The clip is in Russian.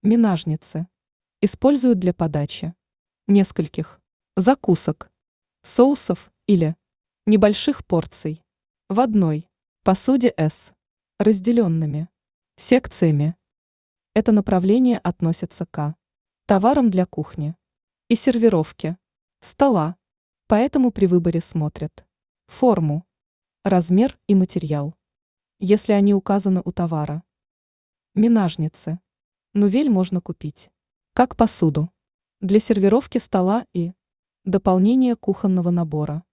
Минажницы. Используют для подачи нескольких закусок, соусов или небольших порций в одной посуде с разделенными секциями. Это направление относится к товарам для кухни и сервировки стола, поэтому при выборе смотрят форму, размер и материал, если они указаны у товара. Минажницы. Нувель можно купить как посуду для сервировки стола и дополнение кухонного набора.